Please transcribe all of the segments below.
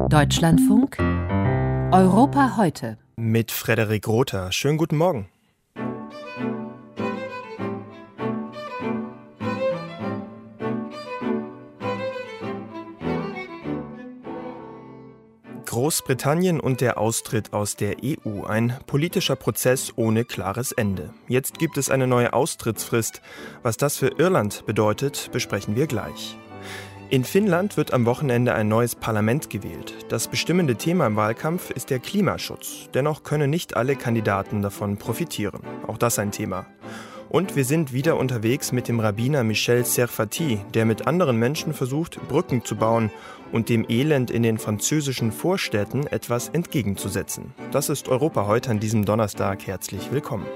Deutschlandfunk Europa heute. Mit Frederik Rother. Schönen guten Morgen. Großbritannien und der Austritt aus der EU. Ein politischer Prozess ohne klares Ende. Jetzt gibt es eine neue Austrittsfrist. Was das für Irland bedeutet, besprechen wir gleich. In Finnland wird am Wochenende ein neues Parlament gewählt. Das bestimmende Thema im Wahlkampf ist der Klimaschutz. Dennoch können nicht alle Kandidaten davon profitieren. Auch das ein Thema. Und wir sind wieder unterwegs mit dem Rabbiner Michel Serfati, der mit anderen Menschen versucht, Brücken zu bauen und dem Elend in den französischen Vorstädten etwas entgegenzusetzen. Das ist Europa heute an diesem Donnerstag. Herzlich willkommen.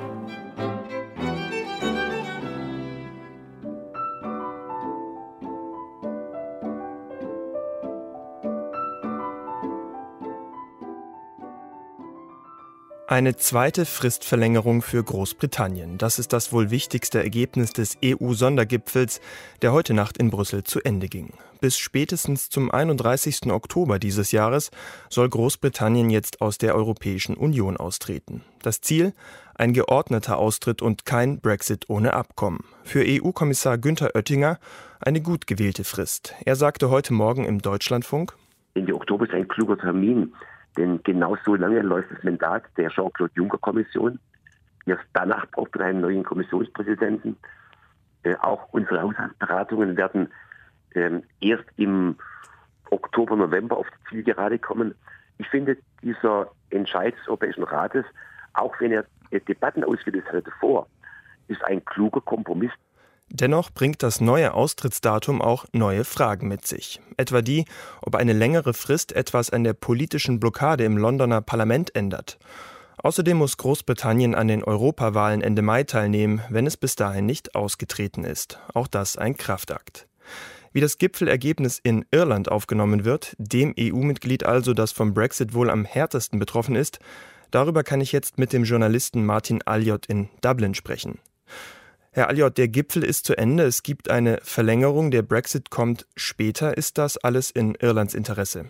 Eine zweite Fristverlängerung für Großbritannien. Das ist das wohl wichtigste Ergebnis des EU-Sondergipfels, der heute Nacht in Brüssel zu Ende ging. Bis spätestens zum 31. Oktober dieses Jahres soll Großbritannien jetzt aus der Europäischen Union austreten. Das Ziel? Ein geordneter Austritt und kein Brexit ohne Abkommen. Für EU-Kommissar Günther Oettinger eine gut gewählte Frist. Er sagte heute Morgen im Deutschlandfunk: Ende Oktober ist ein kluger Termin. Denn genau so lange läuft das Mandat der Jean-Claude-Juncker-Kommission. Erst danach braucht man einen neuen Kommissionspräsidenten. Auch unsere Haushaltsberatungen werden erst im Oktober, November auf die Zielgerade kommen. Ich finde, dieser Entscheid des Europäischen Rates, auch wenn er Debatten ausgelöst hatte davor, ist ein kluger Kompromiss. Dennoch bringt das neue Austrittsdatum auch neue Fragen mit sich. Etwa die, ob eine längere Frist etwas an der politischen Blockade im Londoner Parlament ändert. Außerdem muss Großbritannien an den Europawahlen Ende Mai teilnehmen, wenn es bis dahin nicht ausgetreten ist. Auch das ein Kraftakt. Wie das Gipfelergebnis in Irland aufgenommen wird, dem EU-Mitglied also, das vom Brexit wohl am härtesten betroffen ist, darüber kann ich jetzt mit dem Journalisten Martin Alliot in Dublin sprechen. Herr Alliot, der Gipfel ist zu Ende, es gibt eine Verlängerung, der Brexit kommt später. Ist das alles in Irlands Interesse?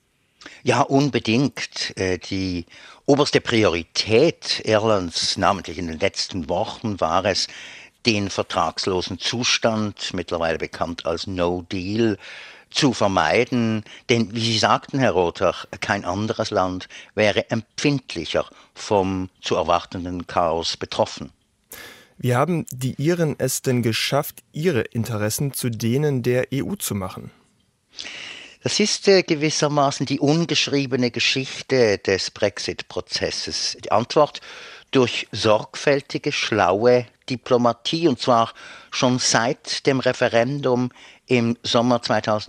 Ja, unbedingt. Die oberste Priorität Irlands, namentlich in den letzten Wochen, war es, den vertragslosen Zustand, mittlerweile bekannt als No Deal, zu vermeiden. Denn, wie Sie sagten, Herr Rother, kein anderes Land wäre empfindlicher vom zu erwartenden Chaos betroffen. Wie haben die Iren es denn geschafft, ihre Interessen zu denen der EU zu machen? Das ist gewissermaßen die ungeschriebene Geschichte des Brexit-Prozesses. Die Antwort: durch sorgfältige, schlaue Diplomatie, und zwar schon seit dem Referendum im Sommer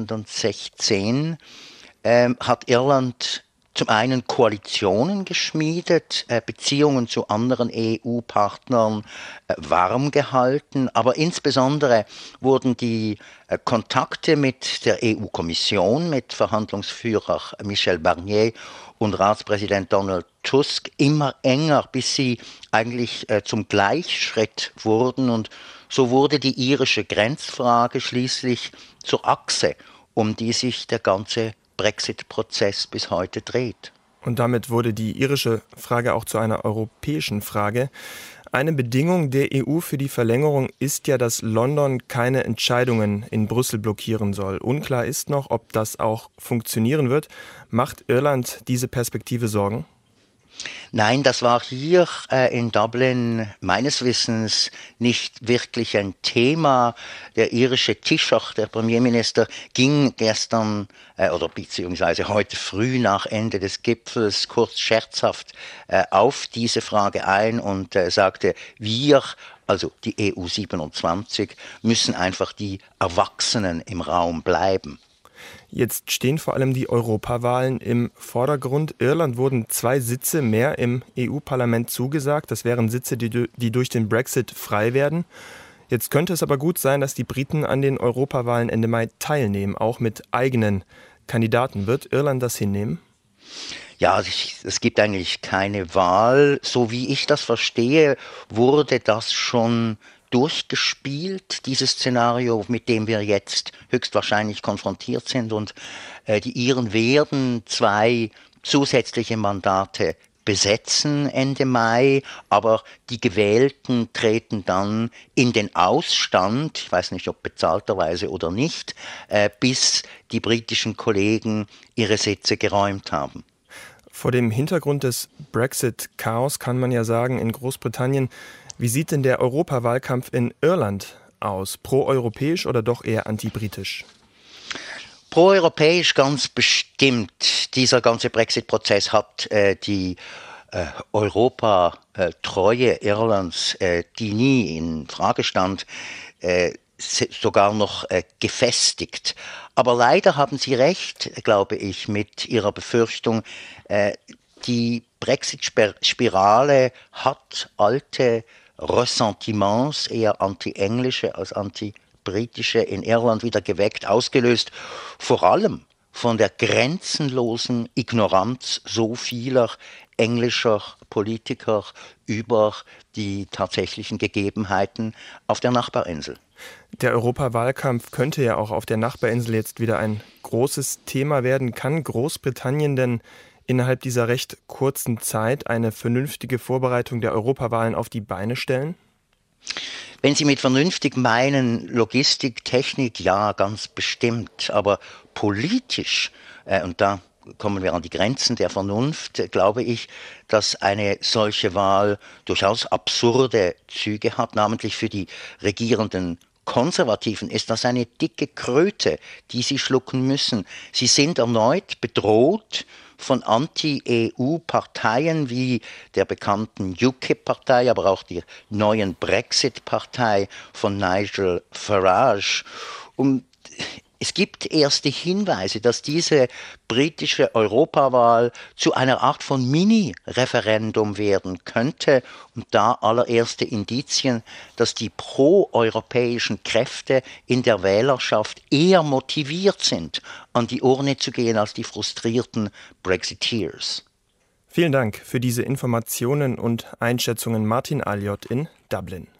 2016 hat Irland zum einen Koalitionen geschmiedet, Beziehungen zu anderen EU-Partnern warm gehalten, aber insbesondere wurden die Kontakte mit der EU-Kommission, mit Verhandlungsführer Michel Barnier und Ratspräsident Donald Tusk immer enger, bis sie eigentlich zum Gleichschritt wurden. Und so wurde die irische Grenzfrage schließlich zur Achse, um die sich der ganze Brexit-Prozess bis heute dreht. Und damit wurde die irische Frage auch zu einer europäischen Frage. Eine Bedingung der EU für die Verlängerung ist ja, dass London keine Entscheidungen in Brüssel blockieren soll. Unklar ist noch, ob das auch funktionieren wird. Macht Irland diese Perspektive Sorgen? Nein, das war hier in Dublin meines Wissens nicht wirklich ein Thema. Der irische Taoiseach, der Premierminister, ging gestern oder beziehungsweise heute früh nach Ende des Gipfels kurz scherzhaft auf diese Frage ein und sagte, wir, also die EU 27, müssen einfach die Erwachsenen im Raum bleiben. Jetzt stehen vor allem die Europawahlen im Vordergrund. Irland wurden 2 Sitze mehr im EU-Parlament zugesagt. Das wären Sitze, die durch den Brexit frei werden. Jetzt könnte es aber gut sein, dass die Briten an den Europawahlen Ende Mai teilnehmen, auch mit eigenen Kandidaten. Wird Irland das hinnehmen? Ja, es gibt eigentlich keine Wahl. So wie ich das verstehe, wurde das schon durchgespielt, dieses Szenario, mit dem wir jetzt höchstwahrscheinlich konfrontiert sind. Und die Iren werden 2 zusätzliche Mandate besetzen Ende Mai, aber die Gewählten treten dann in den Ausstand, ich weiß nicht, ob bezahlterweise oder nicht, bis die britischen Kollegen ihre Sitze geräumt haben. Vor dem Hintergrund des Brexit-Chaos kann man ja sagen, in Großbritannien, wie sieht denn der Europawahlkampf in Irland aus? Pro-europäisch oder doch eher anti-britisch? Pro-europäisch ganz bestimmt. Dieser ganze Brexit-Prozess hat die Europatreue Irlands, die nie in Frage stand, sogar noch gefestigt. Aber leider haben Sie recht, glaube ich, mit Ihrer Befürchtung, die Brexit-Spirale hat alte Ressentiments, eher anti-englische als anti-britische, in Irland wieder geweckt, ausgelöst, vor allem von der grenzenlosen Ignoranz so vieler englischer Politiker über die tatsächlichen Gegebenheiten auf der Nachbarinsel. Der Europawahlkampf könnte ja auch auf der Nachbarinsel jetzt wieder ein großes Thema werden. Kann Großbritannien denn innerhalb dieser recht kurzen Zeit eine vernünftige Vorbereitung der Europawahlen auf die Beine stellen? Wenn Sie mit vernünftig meinen Logistik, Technik, ja, ganz bestimmt. Aber politisch, und da kommen wir an die Grenzen der Vernunft, glaube ich, dass eine solche Wahl durchaus absurde Züge hat, namentlich für die regierenden Konservativen ist das eine dicke Kröte, die sie schlucken müssen. Sie sind erneut bedroht von Anti-EU-Parteien wie der bekannten UKIP-Partei, aber auch der neuen Brexit-Partei von Nigel Farage. Und es gibt erste Hinweise, dass diese britische Europawahl zu einer Art von Mini-Referendum werden könnte. Und da allererste Indizien, dass die pro-europäischen Kräfte in der Wählerschaft eher motiviert sind, an die Urne zu gehen als die frustrierten Brexiteers. Vielen Dank für diese Informationen und Einschätzungen, Martin Alliot in Dublin.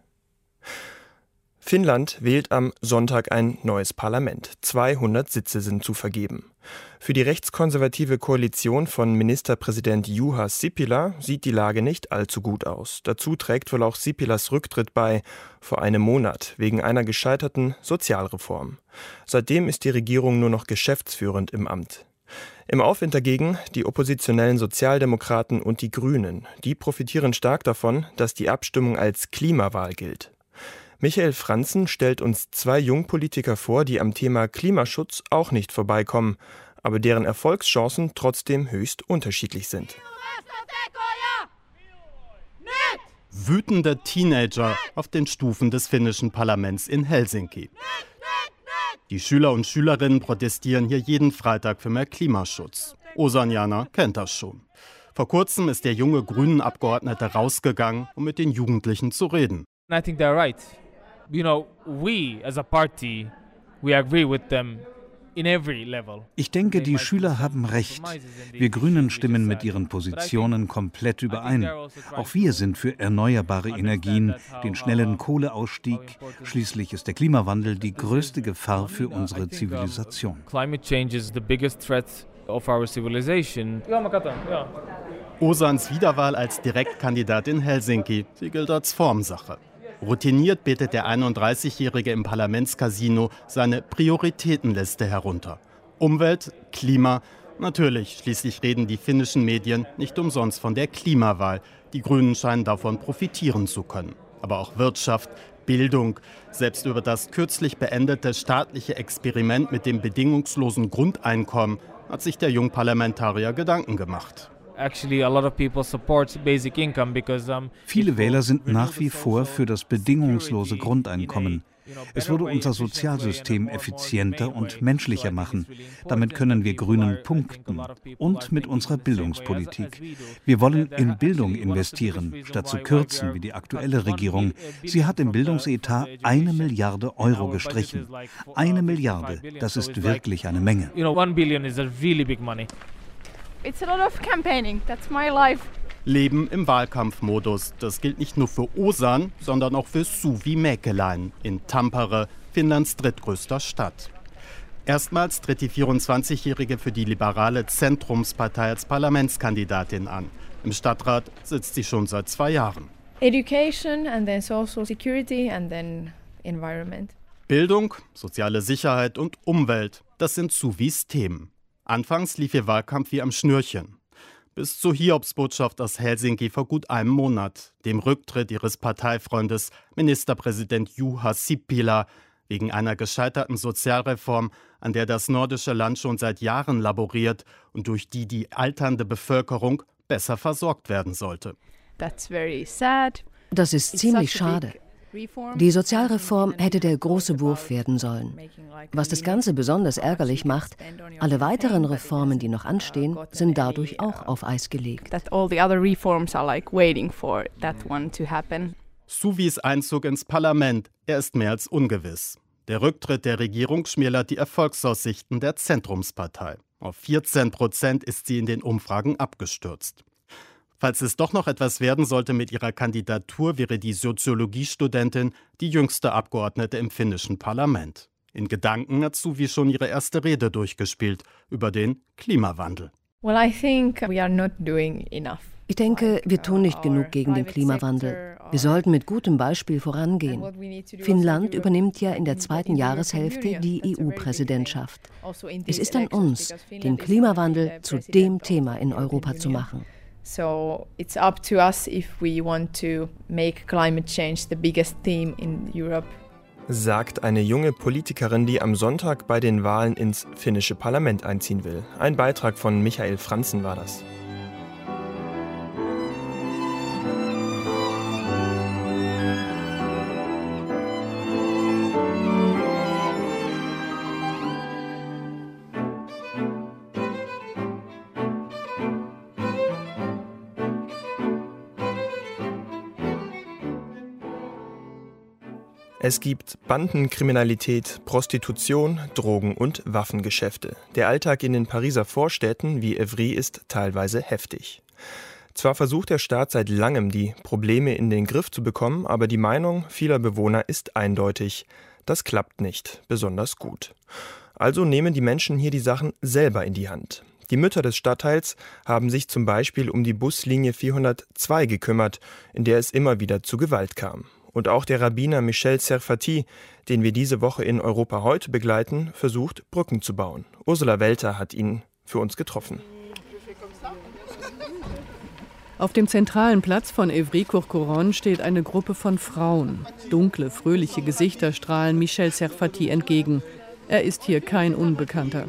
Finnland wählt am Sonntag ein neues Parlament. 200 Sitze sind zu vergeben. Für die rechtskonservative Koalition von Ministerpräsident Juha Sipilä sieht die Lage nicht allzu gut aus. Dazu trägt wohl auch Sipiläs Rücktritt bei, vor einem Monat, wegen einer gescheiterten Sozialreform. Seitdem ist die Regierung nur noch geschäftsführend im Amt. Im Aufwind dagegen die oppositionellen Sozialdemokraten und die Grünen. Die profitieren stark davon, dass die Abstimmung als Klimawahl gilt. Michael Franzen stellt uns 2 Jungpolitiker vor, die am Thema Klimaschutz auch nicht vorbeikommen, aber deren Erfolgschancen trotzdem höchst unterschiedlich sind. Wütende Teenager auf den Stufen des finnischen Parlaments in Helsinki. Die Schüler und Schülerinnen protestieren hier jeden Freitag für mehr Klimaschutz. Ozan-Jana kennt das schon. Vor kurzem ist der junge Grünen-Abgeordnete rausgegangen, um mit den Jugendlichen zu reden. I think they're right. You know, we as a party, we agree with them in every level. Ich denke, die Schüler haben recht. Wir Grünen stimmen mit ihren Positionen komplett überein. Auch wir sind für erneuerbare Energien, den schnellen Kohleausstieg. Schließlich ist der Klimawandel die größte Gefahr für unsere Zivilisation. Climate change is the biggest threat of our civilization. Ozans Wiederwahl als Direktkandidat in Helsinki, sie gilt als Formsache. Routiniert betet der 31-Jährige im Parlamentscasino seine Prioritätenliste herunter. Umwelt, Klima, natürlich, schließlich reden die finnischen Medien nicht umsonst von der Klimawahl. Die Grünen scheinen davon profitieren zu können. Aber auch Wirtschaft, Bildung, selbst über das kürzlich beendete staatliche Experiment mit dem bedingungslosen Grundeinkommen hat sich der Jungparlamentarier Gedanken gemacht. Viele Wähler sind nach wie vor für das bedingungslose Grundeinkommen. Es würde unser Sozialsystem effizienter und menschlicher machen. Damit können wir Grünen punkten. Und mit unserer Bildungspolitik. Wir wollen in Bildung investieren, statt zu kürzen wie die aktuelle Regierung. Sie hat im Bildungsetat 1 Milliarde Euro gestrichen. 1 Milliarde, das ist wirklich eine Menge. 1 billion is a really big money. It's a lot of campaigning. That's my life. Leben im Wahlkampfmodus. Das gilt nicht nur für Osan, sondern auch für Suvi Mäkeläinen in Tampere, Finnlands drittgrößter Stadt. Erstmals tritt die 24-Jährige für die liberale Zentrumspartei als Parlamentskandidatin an. Im Stadtrat sitzt sie schon seit 2 Jahren. Education and then social security and then environment. Bildung, soziale Sicherheit und Umwelt, das sind Suvis Themen. Anfangs lief ihr Wahlkampf wie am Schnürchen. Bis zur Hiobsbotschaft aus Helsinki vor gut einem Monat, dem Rücktritt ihres Parteifreundes Ministerpräsident Juha Sipilä wegen einer gescheiterten Sozialreform, an der das nordische Land schon seit Jahren laboriert und durch die alternde Bevölkerung besser versorgt werden sollte. Das ist ziemlich schade. Die Sozialreform hätte der große Wurf werden sollen. Was das Ganze besonders ärgerlich macht, alle weiteren Reformen, die noch anstehen, sind dadurch auch auf Eis gelegt. Suvis Einzug ins Parlament, er ist mehr als ungewiss. Der Rücktritt der Regierung schmälert die Erfolgsaussichten der Zentrumspartei. Auf 14% ist sie in den Umfragen abgestürzt. Falls es doch noch etwas werden sollte mit ihrer Kandidatur, wäre die Soziologiestudentin die jüngste Abgeordnete im finnischen Parlament. In Gedanken hat Suvi schon ihre erste Rede durchgespielt über den Klimawandel. Ich denke, wir tun nicht genug gegen den Klimawandel. Wir sollten mit gutem Beispiel vorangehen. Finnland übernimmt ja in der 2. Jahreshälfte die EU-Präsidentschaft. Es ist an uns, den Klimawandel zu dem Thema in Europa zu machen. So it's up to us if we want to make climate change the biggest theme in Europe. Sagt eine junge Politikerin, die am Sonntag bei den Wahlen ins finnische Parlament einziehen will. Ein Beitrag von Michael Franzen war das. Es gibt Bandenkriminalität, Prostitution, Drogen- und Waffengeschäfte. Der Alltag in den Pariser Vorstädten wie Évry ist teilweise heftig. Zwar versucht der Staat seit langem, die Probleme in den Griff zu bekommen, aber die Meinung vieler Bewohner ist eindeutig. Das klappt nicht besonders gut. Also nehmen die Menschen hier die Sachen selber in die Hand. Die Mütter des Stadtteils haben sich zum Beispiel um die Buslinie 402 gekümmert, in der es immer wieder zu Gewalt kam. Und auch der Rabbiner Michel Serfati, den wir diese Woche in Europa heute begleiten, versucht, Brücken zu bauen. Ursula Welter hat ihn für uns getroffen. Auf dem zentralen Platz von Évry-Courcouronnes steht eine Gruppe von Frauen. Dunkle, fröhliche Gesichter strahlen Michel Serfati entgegen. Er ist hier kein Unbekannter.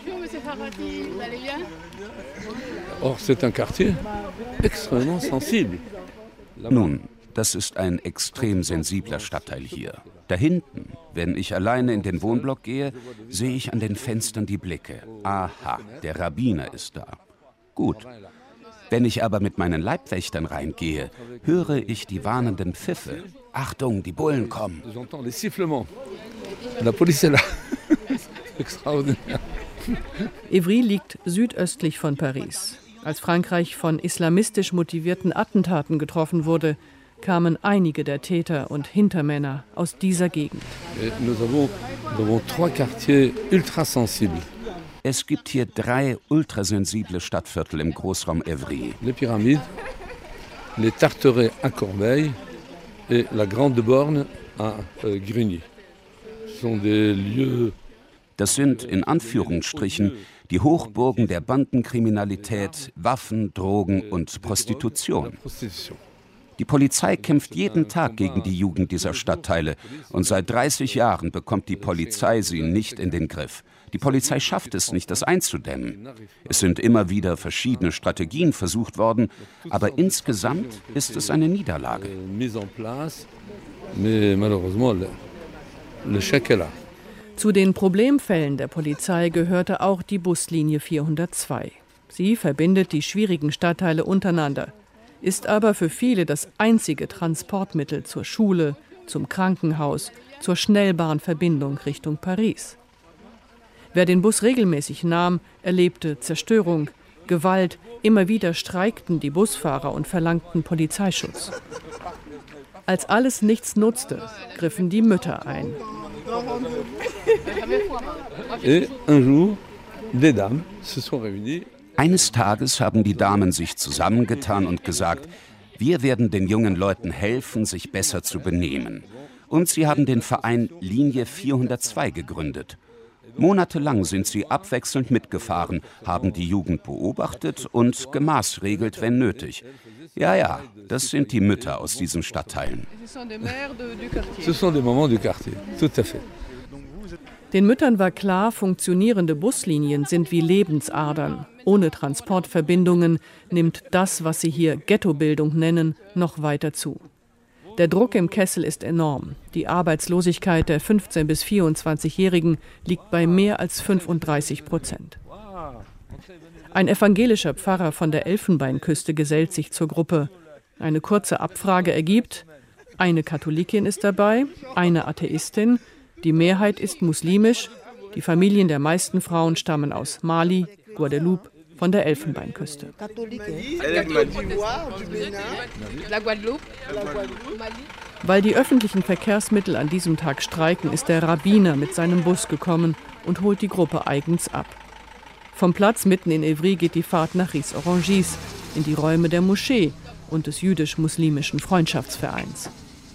Nun, das ist ein extrem sensibler Stadtteil hier. Da hinten, wenn ich alleine in den Wohnblock gehe, sehe ich an den Fenstern die Blicke. Aha, der Rabbiner ist da. Gut. Wenn ich aber mit meinen Leibwächtern reingehe, höre ich die warnenden Pfiffe. Achtung, die Bullen kommen. Évry liegt südöstlich von Paris. Als Frankreich von islamistisch motivierten Attentaten getroffen wurde, kamen einige der Täter und Hintermänner aus dieser Gegend. Es gibt hier 3 ultrasensible Stadtviertel im Großraum Évry. Les Pyramides, les Tarterets à Corbeil et la Grande Borne à Grigny. Das sind in Anführungsstrichen die Hochburgen der Bandenkriminalität, Waffen, Drogen und Prostitution. Die Polizei kämpft jeden Tag gegen die Jugend dieser Stadtteile und seit 30 Jahren bekommt die Polizei sie nicht in den Griff. Die Polizei schafft es nicht, das einzudämmen. Es sind immer wieder verschiedene Strategien versucht worden, aber insgesamt ist es eine Niederlage. Zu den Problemfällen der Polizei gehörte auch die Buslinie 402. Sie verbindet die schwierigen Stadtteile untereinander, ist aber für viele das einzige Transportmittel zur Schule, zum Krankenhaus, zur Schnellbahnverbindung Richtung Paris. Wer den Bus regelmäßig nahm, erlebte Zerstörung. Gewalt, immer wieder streikten die Busfahrer und verlangten Polizeischutz. Als alles nichts nutzte, griffen die Mütter ein. Eines Tages haben die Damen sich zusammengetan und gesagt, wir werden den jungen Leuten helfen, sich besser zu benehmen. Und sie haben den Verein Linie 402 gegründet. Monatelang sind sie abwechselnd mitgefahren, haben die Jugend beobachtet und gemaßregelt, wenn nötig. Ja, das sind die Mütter aus diesen Stadtteilen. Den Müttern war klar, funktionierende Buslinien sind wie Lebensadern. Ohne Transportverbindungen nimmt das, was sie hier Ghettobildung nennen, noch weiter zu. Der Druck im Kessel ist enorm. Die Arbeitslosigkeit der 15- bis 24-Jährigen liegt bei mehr als 35%. Ein evangelischer Pfarrer von der Elfenbeinküste gesellt sich zur Gruppe. Eine kurze Abfrage ergibt, eine Katholikin ist dabei, eine Atheistin, die Mehrheit ist muslimisch, die Familien der meisten Frauen stammen aus Mali, Guadeloupe, von der Elfenbeinküste. Weil die öffentlichen Verkehrsmittel an diesem Tag streiken, ist der Rabbiner mit seinem Bus gekommen und holt die Gruppe eigens ab. Vom Platz mitten in Évry geht die Fahrt nach Ris-Orangis, in die Räume der Moschee und des jüdisch-muslimischen Freundschaftsvereins.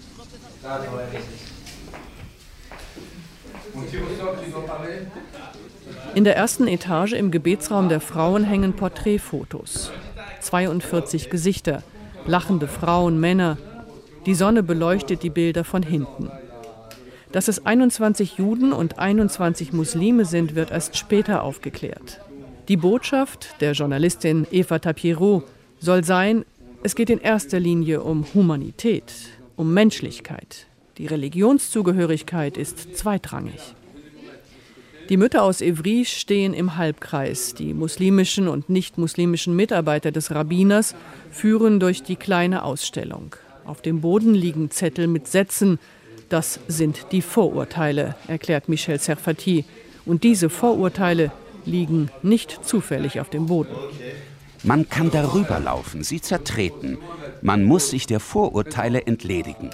In der ersten Etage im Gebetsraum der Frauen hängen Porträtfotos. 42 Gesichter, lachende Frauen, Männer. Die Sonne beleuchtet die Bilder von hinten. Dass es 21 Juden und 21 Muslime sind, wird erst später aufgeklärt. Die Botschaft der Journalistin Eva Tapiereau soll sein, es geht in erster Linie um Humanität, um Menschlichkeit. Die Religionszugehörigkeit ist zweitrangig. Die Mütter aus Évry stehen im Halbkreis. Die muslimischen und nicht-muslimischen Mitarbeiter des Rabbiners führen durch die kleine Ausstellung. Auf dem Boden liegen Zettel mit Sätzen. Das sind die Vorurteile, erklärt Michel Serfati. Und diese Vorurteile liegen nicht zufällig auf dem Boden. Man kann darüber laufen, sie zertreten. Man muss sich der Vorurteile entledigen.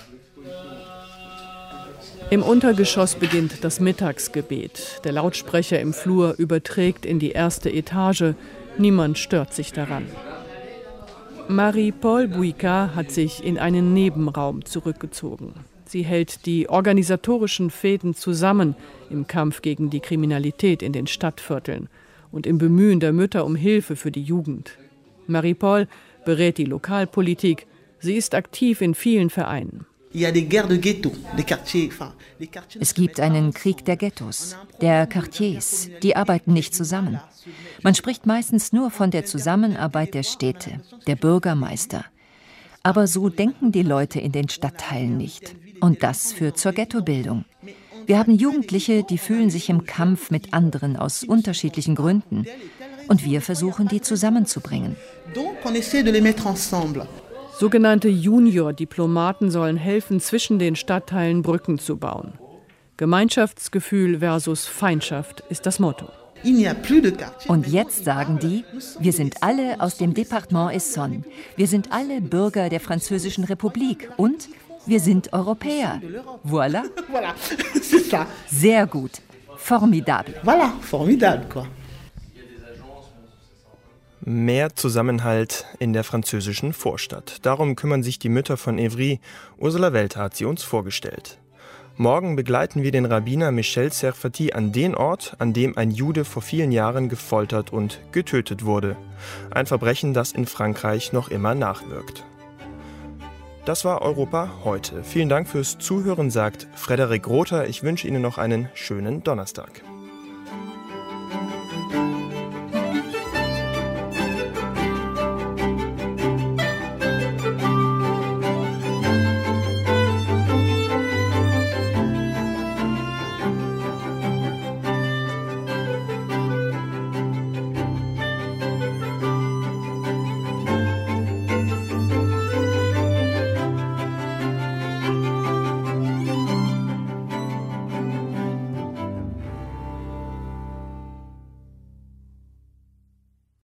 Im Untergeschoss beginnt das Mittagsgebet. Der Lautsprecher im Flur überträgt in die erste Etage. Niemand stört sich daran. Marie-Paul Bouika hat sich in einen Nebenraum zurückgezogen. Sie hält die organisatorischen Fäden zusammen im Kampf gegen die Kriminalität in den Stadtvierteln und im Bemühen der Mütter um Hilfe für die Jugend. Marie-Paul berät die Lokalpolitik. Sie ist aktiv in vielen Vereinen. Es gibt einen Krieg der Ghettos, der Quartiers. Die arbeiten nicht zusammen. Man spricht meistens nur von der Zusammenarbeit der Städte, der Bürgermeister. Aber so denken die Leute in den Stadtteilen nicht. Und das führt zur Ghettobildung. Wir haben Jugendliche, die fühlen sich im Kampf mit anderen aus unterschiedlichen Gründen. Und wir versuchen, die zusammenzubringen. Sogenannte Junior-Diplomaten sollen helfen, zwischen den Stadtteilen Brücken zu bauen. Gemeinschaftsgefühl versus Feindschaft ist das Motto. Und jetzt sagen die, wir sind alle aus dem Departement Essonne. Wir sind alle Bürger der Französischen Republik und wir sind Europäer. Voilà. Sehr gut. Formidable. Voilà, formidable, quoi. Mehr Zusammenhalt in der französischen Vorstadt. Darum kümmern sich die Mütter von Évry. Ursula Welter hat sie uns vorgestellt. Morgen begleiten wir den Rabbiner Michel Serfati an den Ort, an dem ein Jude vor vielen Jahren gefoltert und getötet wurde. Ein Verbrechen, das in Frankreich noch immer nachwirkt. Das war Europa heute. Vielen Dank fürs Zuhören, sagt Frederik Rother. Ich wünsche Ihnen noch einen schönen Donnerstag.